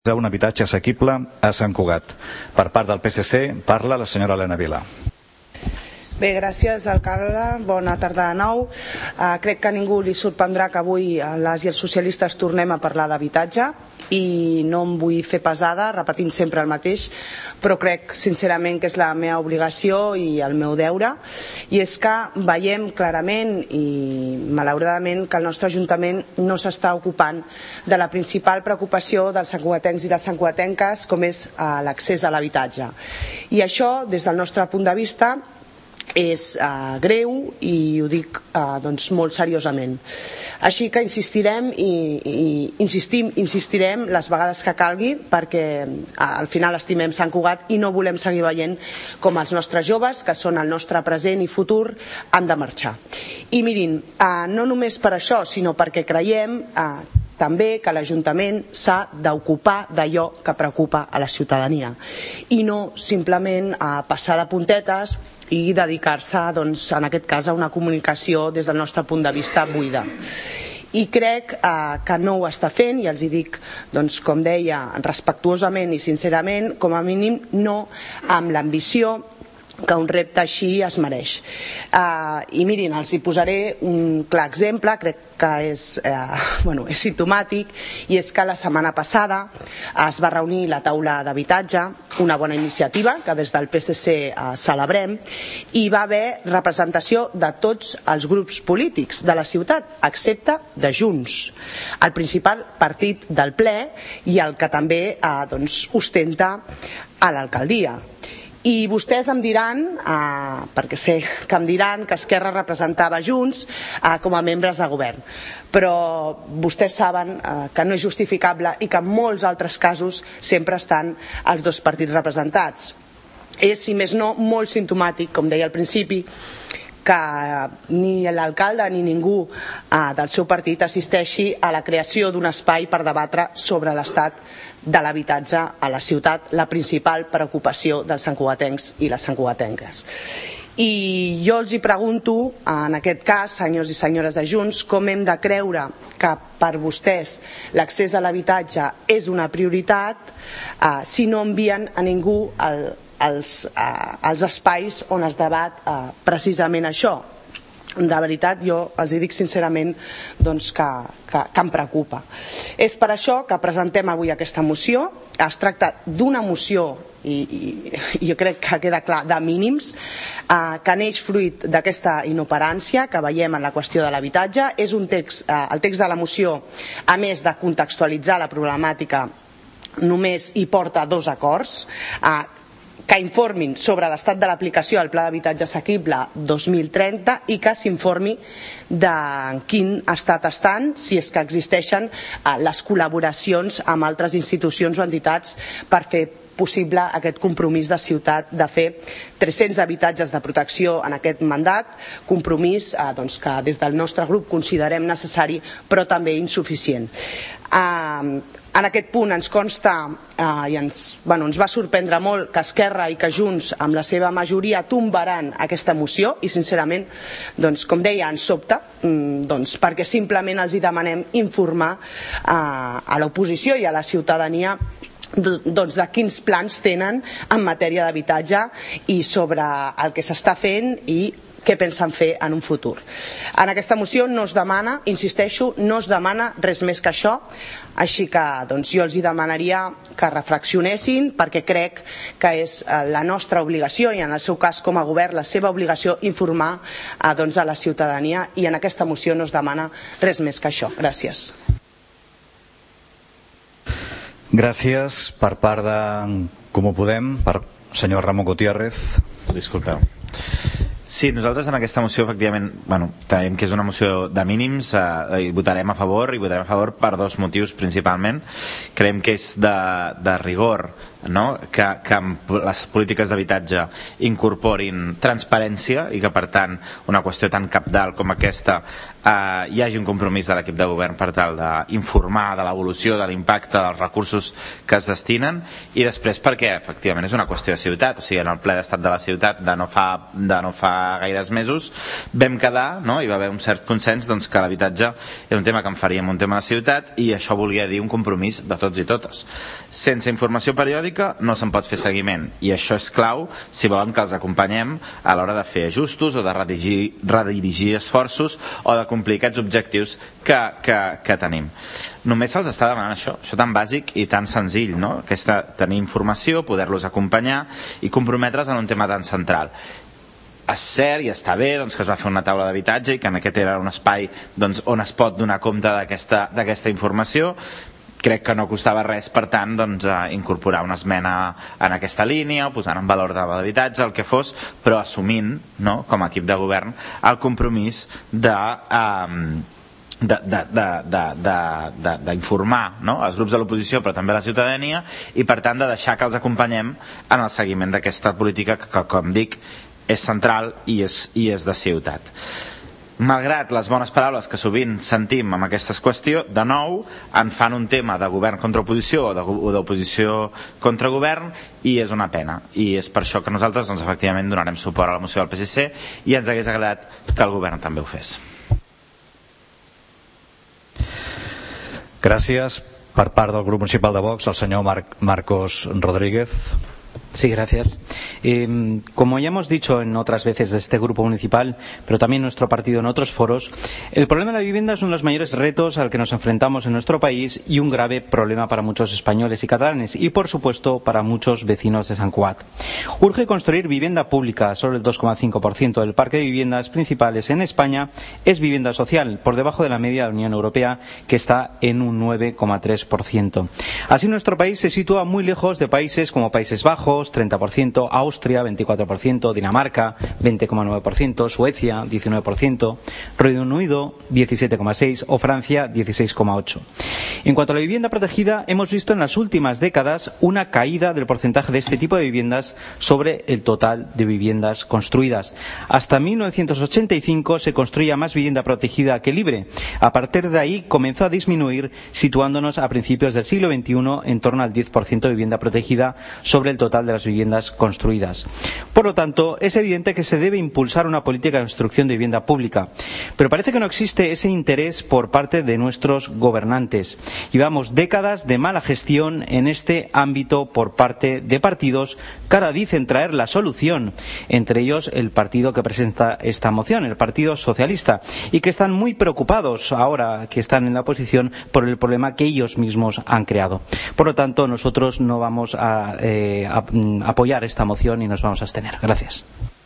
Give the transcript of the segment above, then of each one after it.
un habitatge assequible a Sant Cugat. Per part del PSC parla la senyora Elena Vila. Bé, gràcies, alcalde. Bona tarda de nou. Crec que a ningú li sorprendrà que avui les i els socialistes tornem a parlar d'habitatge i no em vull fer pesada repetint sempre el mateix, però crec sincerament que és la meva obligació i el meu deure, i és que veiem clarament i malauradament que el nostre Ajuntament no s'està ocupant de la principal preocupació dels santcugatencs i les santcugatenques, com és l'accés a l'habitatge. I això, des del nostre punt de vista, és greu i ho dic molt seriosament. Així que insistirem les vegades que calgui, perquè al final estimem Sant Cugat i no volem seguir veient com els nostres joves, que són el nostre present i futur, han de marxar. I mirin, no només per això, sinó perquè creiem també que l'Ajuntament s'ha d'ocupar d'allò que preocupa a la ciutadania i no simplement passar de puntetes i dedicar-se, en aquest cas, a una comunicació des del nostre punt de vista buida. I crec que no ho està fent, i els hi dic, com deia, respectuosament i sincerament, com a mínim no amb l'ambició que un repte així es mereix. I mirin, els hi posaré un clar exemple, crec que és simptomàtic, i és que la setmana passada es va reunir la taula d'habitatge, una bona iniciativa que des del PSC celebrem, i va haver representació de tots els grups polítics de la ciutat, excepte de Junts, el principal partit del ple i el que també ostenta a l'alcaldia. I vostès em diran, perquè sé que em diran que Esquerra representava Junts com a membres de govern, però vostès saben que no és justificable i que en molts altres casos sempre estan els dos partits representats. És, si més no, molt simptomàtic, com deia al principi, que ni l'alcalde ni ningú del seu partit assisteixi a la creació d'un espai per debatre sobre l'estat de l'habitatge a la ciutat, la principal preocupació dels santcugatencs i les santcugatenques. I jo els hi pregunto, en aquest cas, senyors i senyores de Junts, com hem de creure que per vostès l'accés a l'habitatge és una prioritat si no envien a ningú als espais on es debat precisament això. De veritat, jo els dic sincerament que em preocupa. És per això que presentem avui aquesta moció. Es tracta d'una moció, i jo crec que queda clar, de mínims, que neix fruit d'aquesta inoperància que veiem en la qüestió de l'habitatge. És un text, el text de la moció, a més de contextualitzar la problemàtica, només hi porta 2 acords, que informin sobre l'estat de l'aplicació del Pla d'Habitatge Assequible 2030 i que s'informi de quin estat estan, si és que existeixen les col·laboracions amb altres institucions o entitats per fer possible aquest compromís de ciutat de fer 300 habitatges de protecció en aquest mandat, compromís que des del nostre grup considerem necessari però també insuficient. En aquest punt ens consta i ens va sorprendre molt que Esquerra i que Junts amb la seva majoria tombaran aquesta moció i sincerament, com deia, ens sobta perquè simplement els demanem informar a l'oposició i a la ciutadania de quins plans tenen en matèria d'habitatge i sobre el que s'està fent i què pensen fer en un futur. En aquesta moció no es demana, insisteixo, no es demana res més que això, així que jo els demanaria que reflexionessin, perquè crec que és la nostra obligació i en el seu cas com a govern la seva obligació informar a la ciutadania, i en aquesta moció no es demana res més que això. Gràcies. Gràcies. Per part de Comú Podem, per senyor Ramon Gutiérrez. Disculpeu. Sí, nosaltres en aquesta moció efectivament creiem que és una moció de mínims, i votarem a favor per 2 motius principalment. Creiem que és de rigor que les polítiques d'habitatge incorporin transparència i que per tant una qüestió tan cabdal com aquesta hi hagi un compromís de l'equip de govern per tal d'informar de l'evolució, de l'impacte dels recursos que es destinen, i després perquè efectivament és una qüestió de ciutat. O sigui, en el ple d'estat de la ciutat de no fa gaires mesos vam quedar, hi va haver un cert consens que l'habitatge era un tema que en faríem un tema de ciutat, i això volia dir un compromís de tots i totes. Sense informació periòdica no se'n pot fer seguiment, i això és clau si volen que els acompanyem a l'hora de fer ajustos o de redirigir esforços o de complir aquests objectius que tenim. Només se'ls està demanant això tan bàsic i tan senzill, tenir informació, poder-los acompanyar i comprometre's en un tema tan central. És cert i està bé que es va fer una taula d'habitatge i que en aquest era un espai on es pot donar compte d'aquesta informació. Crec que no costava res, per tant, incorporar una esmena en aquesta línia o posar en valor de l'habitatge, el que fos, però assumint, com a equip de govern, el compromís d'informar els grups de l'oposició però també la ciutadania, i per tant de deixar que els acompanyem en el seguiment d'aquesta política que, com dic, és central i és de ciutat. Malgrat les bones paraules que sovint sentim amb aquesta qüestió, de nou en fan un tema de govern contra oposició o d'oposició contra govern, i és una pena, i és per això que nosaltres efectivament donarem suport a la moció del PSC, i ens hagués agradat que el govern també ho fes. Gràcies. Per part del grup municipal de Vox, el senyor Marcos Rodríguez. Sí, gracias. Como ya hemos dicho en otras veces de este grupo municipal, pero también nuestro partido en otros foros, el problema de la vivienda es uno de los mayores retos al que nos enfrentamos en nuestro país y un grave problema para muchos españoles y catalanes y, por supuesto, para muchos vecinos de Sant Cugat. Urge construir vivienda pública. Solo el 2,5% del parque de viviendas principales en España es vivienda social, por debajo de la media de la Unión Europea, que está en un 9,3%. Así, nuestro país se sitúa muy lejos de países como Países Bajos, 30%, Austria 24%, Dinamarca 20,9%, Suecia 19%, Reino Unido 17,6% o Francia 16,8%. En cuanto a la vivienda protegida, hemos visto en las últimas décadas una caída del porcentaje de este tipo de viviendas sobre el total de viviendas construidas. Hasta 1985 se construía más vivienda protegida que libre. A partir de ahí comenzó a disminuir, situándonos a principios del siglo XXI en torno al 10% de vivienda protegida sobre el total de las viviendas construidas. Por lo tanto, es evidente que se debe impulsar una política de construcción de vivienda pública, pero parece que no existe ese interés por parte de nuestros gobernantes. Llevamos décadas de mala gestión en este ámbito por parte de partidos que ahora dicen traer la solución, entre ellos el partido que presenta esta moción, el Partido Socialista, y que están muy preocupados ahora que están en la oposición por el problema que ellos mismos han creado. Por lo tanto, nosotros no vamos a apoyar esta moción y nos vamos a abstener. Gràcies.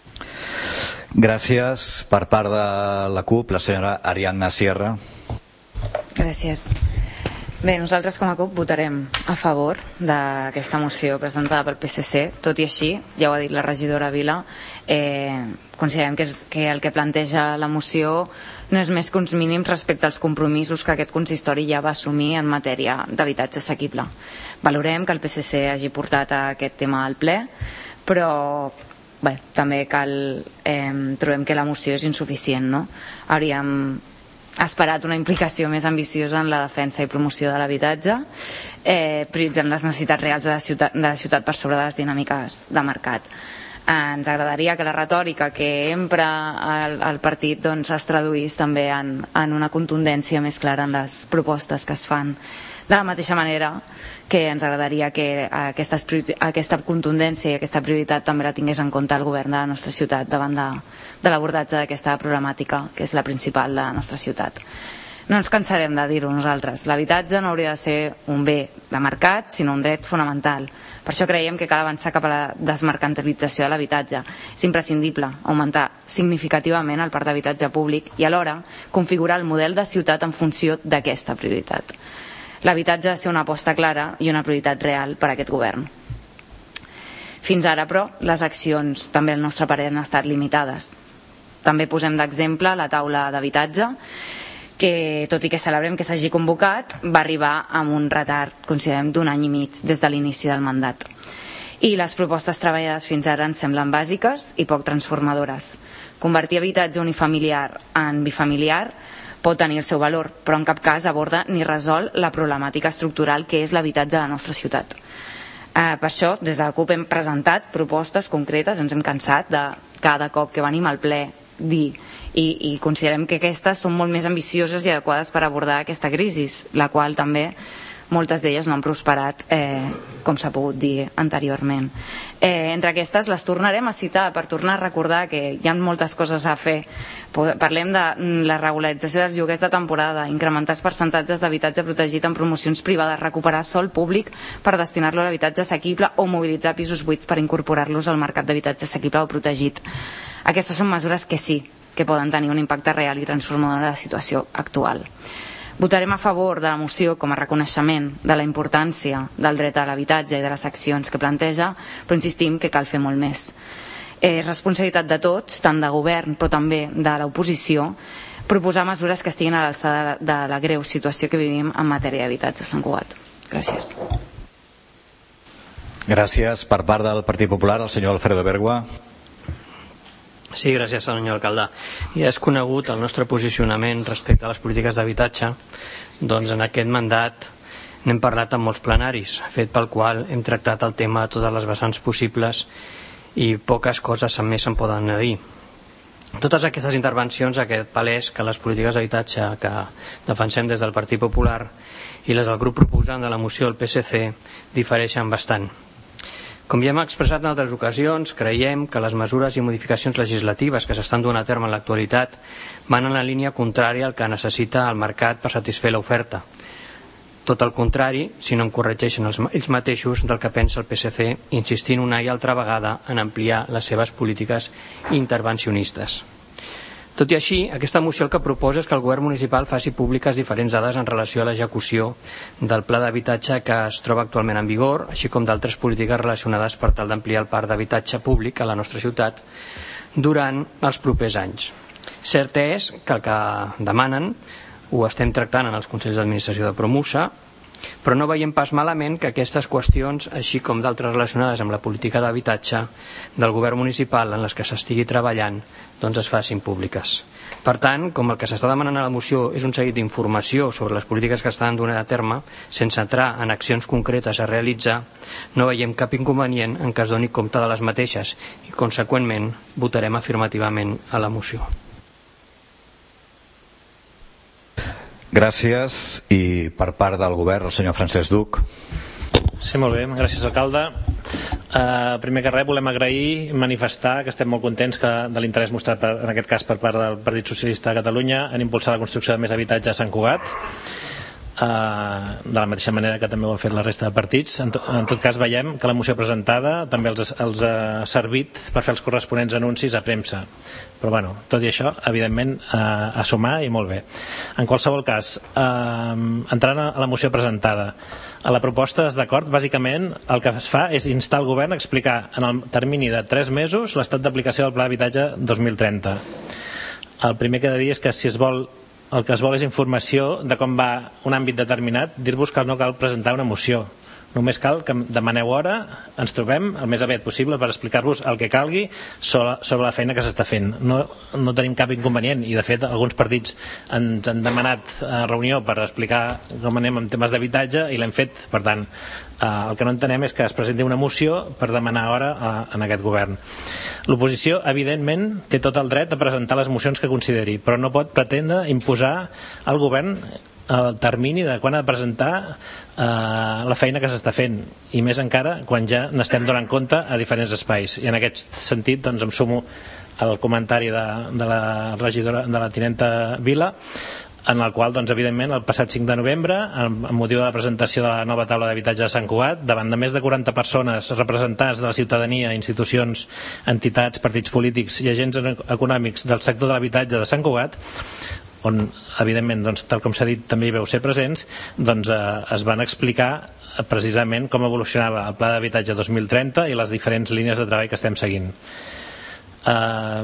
Gràcies. Per part de la CUP, la senyora Ariadna Sierra. Gràcies. Bé, nosaltres com a CUP votarem a favor d'aquesta moció presentada pel PSC, tot i així, ja ho ha dit la regidora Vila, considerem que el que planteja la moció no és més que uns mínims respecte als compromisos que aquest consistori ja va assumir en matèria d'habitatge assequible. Valorem que el PSC hagi portat aquest tema al ple, però bé, també trobem que la moció és insuficient, no? Hauríem esperat una implicació més ambiciosa en la defensa i promoció de l'habitatge, prioritzant les necessitats reals de la ciutat per sobre de les dinàmiques de mercat. Ens agradaria que la retòrica que empra el partit es traduís també en una contundència més clara en les propostes que es fan. De la mateixa manera que ens agradaria que aquesta contundència i aquesta prioritat també la tingués en compte el govern de la nostra ciutat davant de l'abordatge d'aquesta problemàtica, que és la principal de la nostra ciutat. No ens cansarem de dir-ho nosaltres. L'habitatge no hauria de ser un bé de mercat, sinó un dret fonamental. Per això creiem que cal avançar cap a la desmercantilització de l'habitatge. És imprescindible augmentar significativament el parc d'habitatge públic i alhora configurar el model de ciutat en funció d'aquesta prioritat. L'habitatge ha de ser una aposta clara i una prioritat real per a aquest govern. Fins ara, però, les accions, també al nostre parer, han estat limitades. També posem d'exemple la taula d'habitatge, que, tot i que celebrem que s'hagi convocat, va arribar amb un retard, considerem, d'1 any i mig des de l'inici del mandat. I les propostes treballades fins ara ens semblen bàsiques i poc transformadores. Convertir habitatge unifamiliar en bifamiliar pot tenir el seu valor, però en cap cas aborda ni resol la problemàtica estructural que és l'habitatge a la nostra ciutat. Per això, des de la CUP hem presentat propostes concretes, ens hem cansat de cada cop que venim al ple dir, i considerem que aquestes són molt més ambicioses i adequades per abordar aquesta crisi, la qual també moltes d'elles no han prosperat, com s'ha pogut dir anteriorment. Entre aquestes les tornarem a citar per tornar a recordar que hi ha moltes coses a fer. Parlem de la regularització dels lloguers de temporada, incrementar els percentatges d'habitatge protegit en promocions privades, recuperar sòl públic per destinar-lo a l'habitatge assequible o mobilitzar pisos buits per incorporar-los al mercat d'habitatge assequible o protegit. Aquestes són mesures que sí que poden tenir un impacte real i transformador de la situació actual. Votarem a favor de la moció com a reconeixement de la importància del dret a l'habitatge i de les accions que planteja, però insistim que cal fer molt més. És responsabilitat de tots, tant de govern però també de l'oposició, proposar mesures que estiguin a l'alçada de la greu situació que vivim en matèria d'habitatge a Sant Cugat. Gràcies. Gràcies. Per part del Partit Popular, el senyor Alfredo Bergua. Sí, gràcies, senyor alcalde. Ja és conegut el nostre posicionament respecte a les polítiques d'habitatge. Doncs en aquest mandat n'hem parlat en molts plenaris, fet pel qual hem tractat el tema a totes les vessants possibles i poques coses més se'n poden dir. Totes aquestes intervencions han quedat palès que les polítiques d'habitatge que defensem des del Partit Popular i les del grup proposant de la moció del PSC difereixen bastant. Com ja hem expressat en altres ocasions, creiem que les mesures i modificacions legislatives que s'estan duent a terme en l'actualitat van en la línia contrària al que necessita el mercat per satisfer l'oferta. Tot el contrari, si no em corregeixen ells mateixos, del que pensa el PSC, insistint una i altra vegada en ampliar les seves polítiques intervencionistes. Tot i així, aquesta moció el que proposa és que el govern municipal faci públiques diferents dades en relació a l'execució del pla d'habitatge que es troba actualment en vigor, així com d'altres polítiques relacionades per tal d'ampliar el parc d'habitatge públic a la nostra ciutat durant els propers anys. Cert és que el que demanen ho estem tractant en els Consells d'Administració de Promusa, però no veiem pas malament que aquestes qüestions, així com d'altres relacionades amb la política d'habitatge del govern municipal en les que s'estigui treballant, doncs es facin públiques. Per tant, com el que s'està demanant a la moció és un seguit d'informació sobre les polítiques que estan donant a terme, sense entrar en accions concretes a realitzar, no veiem cap inconvenient en què es doni compte de les mateixes i, conseqüentment, votarem afirmativament a la moció. Gràcies. I per part del govern, el senyor Francesc Duc. Sí, molt bé, gràcies, alcalde. Primer que res, volem agrair i manifestar que estem molt contents de l'interès mostrat, en aquest cas per part del Partit Socialista de Catalunya, en impulsar la construcció de més habitatge a Sant Cugat, de la mateixa manera que també ho han fet la resta de partits. En tot cas, veiem que la moció presentada també els ha servit per fer els corresponents anuncis a premsa. Però bueno, tot i això, evidentment, a sumar i molt bé. En qualsevol cas, entrant a la moció presentada, a la proposta és d'acord, bàsicament el que es fa és instar el govern a explicar en el termini de 3 mesos l'estat d'aplicació del Pla d'Habitatge 2030. El primer que he de dir és que si es vol, el que es vol és informació de com va un àmbit determinat, dir-vos que no cal presentar una moció. Només cal que demaneu hora, ens trobem el més aviat possible per explicar-vos el que calgui sobre la feina que s'està fent. No tenim cap inconvenient i de fet alguns partits ens han demanat reunió per explicar com anem en temes d'habitatge i l'hem fet. Per tant, el que no entenem és que es presenti una moció per demanar hora en aquest govern. L'oposició, evidentment, té tot el dret a presentar les mocions que consideri, però no pot pretendre imposar al govern el termini de quan ha de presentar la feina que s'està fent, i més encara quan ja n'estem donant compte a diferents espais. I en aquest sentit doncs, em sumo al comentari de la regidora, de la tinenta Vila, en el qual, doncs, evidentment, el passat 5 de novembre, amb motiu de la presentació de la nova taula d'habitatge de Sant Cugat, davant de més de 40 persones representants de la ciutadania, institucions, entitats, partits polítics i agents econòmics del sector de l'habitatge de Sant Cugat, on, evidentment, doncs, tal com s'ha dit, també hi veu ser presents, doncs, es van explicar precisament com evolucionava el Pla d'Habitatge 2030 i les diferents línies de treball que estem seguint.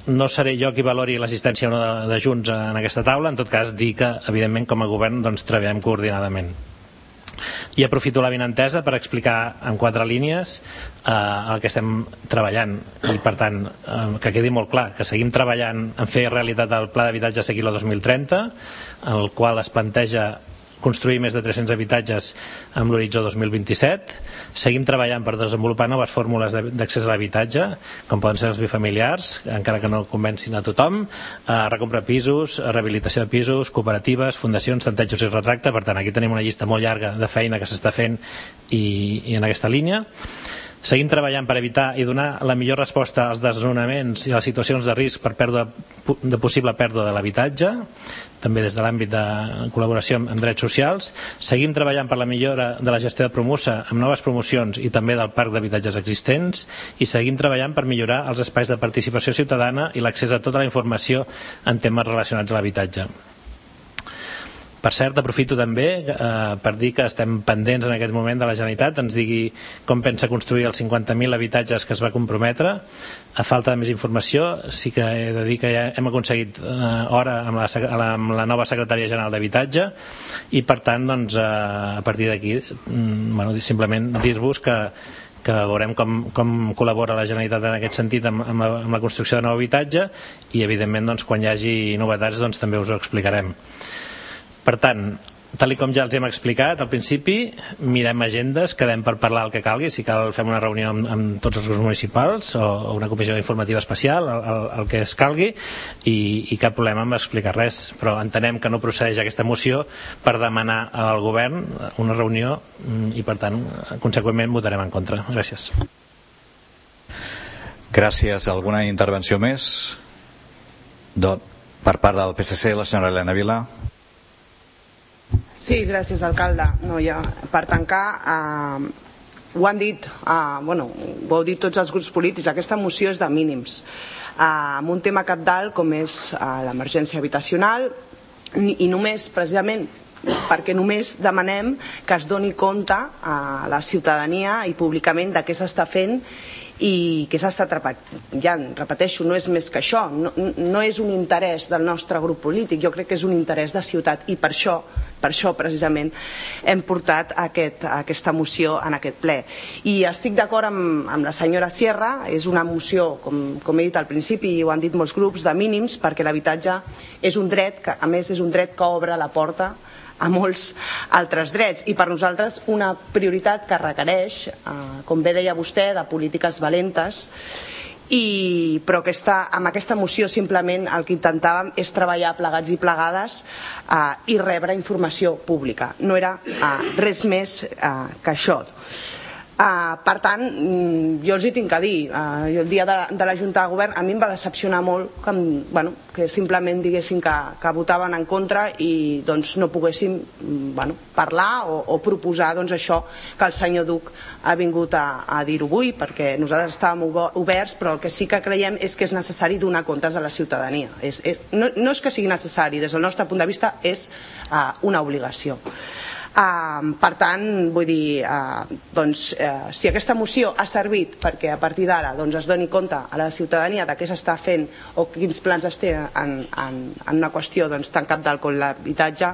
no seré jo qui valori l'assistència o no de Junts en aquesta taula, en tot cas dir que evidentment com a govern doncs, treballem coordinadament. I aprofito l'avinentesa per explicar en 4 línies el que estem treballant i per tant que quedi molt clar que seguim treballant en fer realitat el Pla d'Habitatge Assequible 2030, en el qual es planteja construir més de 300 habitatges amb l'horitzó 2027. Seguim treballant per desenvolupar noves fórmules d'accés a l'habitatge, com poden ser els bifamiliars, encara que no convencin a tothom, recompra pisos, rehabilitació de pisos, cooperatives, fundacions, tantejos i retracte. Per tant, aquí tenim una llista molt llarga de feina que s'està fent i en aquesta línia. Seguim treballant per evitar i donar la millor resposta als desnonaments i a les situacions de risc per de possible pèrdua de l'habitatge, també des de l'àmbit de col·laboració amb drets socials. Seguim treballant per la millora de la gestió de Promusa amb noves promocions i també del parc d'habitatges existents, i seguim treballant per millorar els espais de participació ciutadana i l'accés a tota la informació en temes relacionats a l'habitatge. Per cert, aprofito també per dir que estem pendents en aquest moment de la Generalitat ens digui com pensa construir els 50.000 habitatges que es va comprometre. A falta de més informació, sí que he de dir que ja hem aconseguit hora amb la nova secretària general d'Habitatge i per tant doncs, a partir d'aquí simplement dir-vos que veurem com col·labora la Generalitat en aquest sentit amb la construcció de nou habitatge i evidentment doncs, quan hi hagi novetats doncs, també us ho explicarem. Per tant, tal com ja els hem explicat al principi, mirem agendes, quedem per parlar el que calgui, si cal fem una reunió amb tots els grups municipals o una comissió informativa especial, el que es calgui, i cap problema amb explicar res, però entenem que no procedeix aquesta moció per demanar al govern una reunió i per tant, conseqüentment, votarem en contra. Gràcies. Gràcies. Alguna intervenció més? Per part del PSC, la senyora Elena Vila. Sí, gràcies, alcalde. No, ja, per tancar, ho han dit, ho heu dit tots els grups polítics, aquesta moció és de mínims. Amb un tema cabdal com és l'emergència habitacional i només, precisament, perquè només demanem que es doni compte a la ciutadania i públicament de què s'està fent i què s'està treballant. Repeteixo, no és més que això, no és un interès del nostre grup polític, jo crec que és un interès de ciutat i per això precisament hem portat aquesta moció en aquest ple. I estic d'acord amb la senyora Sierra, és una moció, com he dit al principi i ho han dit molts grups, de mínims, perquè l'habitatge és un dret que a més és un dret que obre la porta a molts altres drets i per nosaltres una prioritat que requereix, com bé deia vostè, de polítiques valentes, però amb aquesta moció simplement el que intentàvem és treballar plegats i plegades i rebre informació pública. No era res més que això. Per tant, jo els hi tinc a dir, el dia de la Junta de Govern a mi em va decepcionar molt que simplement diguessin que votaven en contra i no poguéssim parlar o proposar això que el senyor Duch ha vingut a dir-ho avui, perquè nosaltres estàvem oberts, però el que sí que creiem és que és necessari donar comptes a la ciutadania. No és que sigui necessari, des del nostre punt de vista és una obligació. Per tant, vull dir, si aquesta moció ha servit perquè a partir d'ara es doni compte a la ciutadania de què s'està fent o quins plans es té en una qüestió tan cabdal com l'habitatge,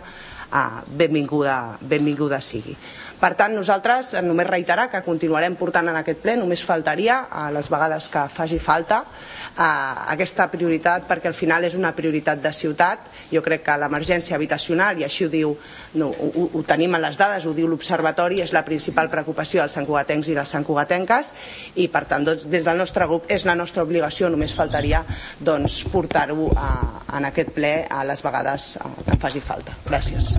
benvinguda sigui. Per tant, nosaltres només reiterar que continuarem portant en aquest ple, només faltaria a les vegades que faci falta aquesta prioritat, perquè al final és una prioritat de ciutat. Jo crec que l'emergència habitacional, i així ho diu, ho tenim en les dades, ho diu l'Observatori, és la principal preocupació dels santcugatencs i les santcugatenques i per tant des del nostre grup és la nostra obligació, només faltaria portar-ho en aquest ple a les vegades que faci falta. Gràcies.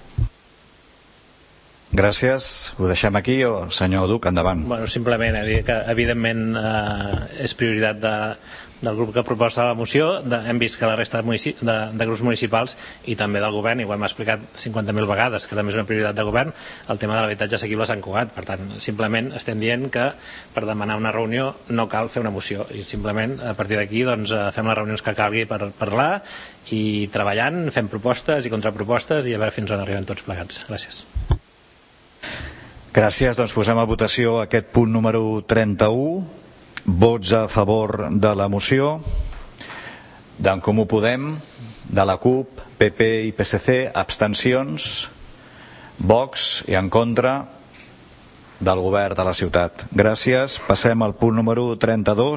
Gràcies. Ho deixem aquí o senyor Duch, endavant? Simplement dir que evidentment és prioritat del grup que proposa la moció. Hem vist que la resta de grups municipals i també del govern, i ho hem explicat 50.000 vegades, que també és una prioritat de govern, el tema de l'habitatge assequible a Sant Cugat. Per tant, simplement estem dient que per demanar una reunió no cal fer una moció i simplement a partir d'aquí fem les reunions que calgui per parlar i treballant, fem propostes i contrapropostes i a veure fins on arribem tots plegats. Gràcies. Gràcies. Posem a votació aquest punt número 31. Vots a favor de la moció. d'en Comú Podem, de la CUP, PP i PSC, abstencions, Vox i en contra del govern de la ciutat. Gràcies. Passem al punt número 32.